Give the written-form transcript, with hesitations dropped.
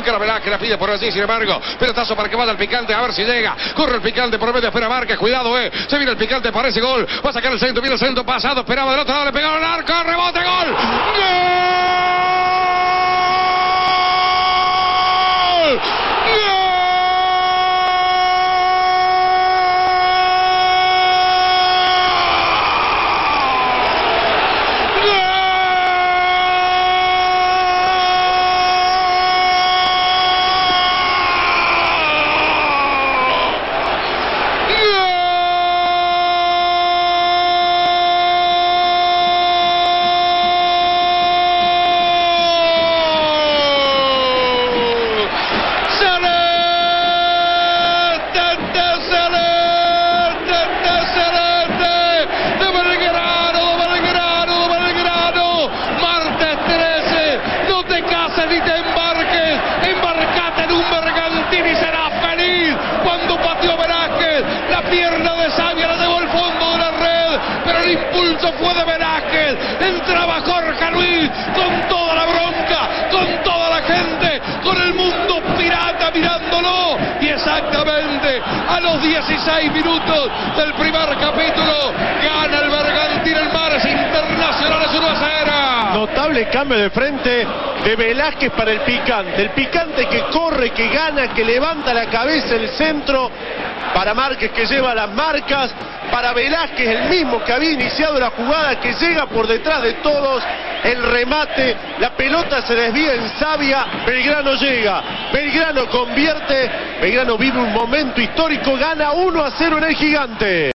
encara Velázquez, la pide por allí, sin embargo, pelotazo para que vaya el Picante, a ver si llega, corre el Picante por medio, espera Márquez, cuidado, se viene el Picante, parece gol, va a sacar el centro, viene el centro pasado, esperaba del otro lado, le pegaron al arco, rebote, gol, ¡gol! Ni te embarques, embarcate en un Bergantín y serás feliz. Cuando pateó Velázquez, la pierna de Sabia la llevó al fondo de la red, pero el impulso fue de Velázquez. Entraba Jorge Luis con toda la bronca, con toda la gente, con el mundo pirata mirándolo. Y exactamente a los 16 minutos del primer capítulo gana el Bergantín el Marcha Internacional 1-0. Notable cambio de frente de Velázquez para el Picante que corre, que gana, que levanta la cabeza, el centro para Márquez que lleva las marcas, para Velázquez el mismo que había iniciado la jugada, que llega por detrás de todos, el remate, la pelota se desvía en Sabia, Belgrano llega, Belgrano convierte, Belgrano vive un momento histórico, gana 1-0 en el Gigante.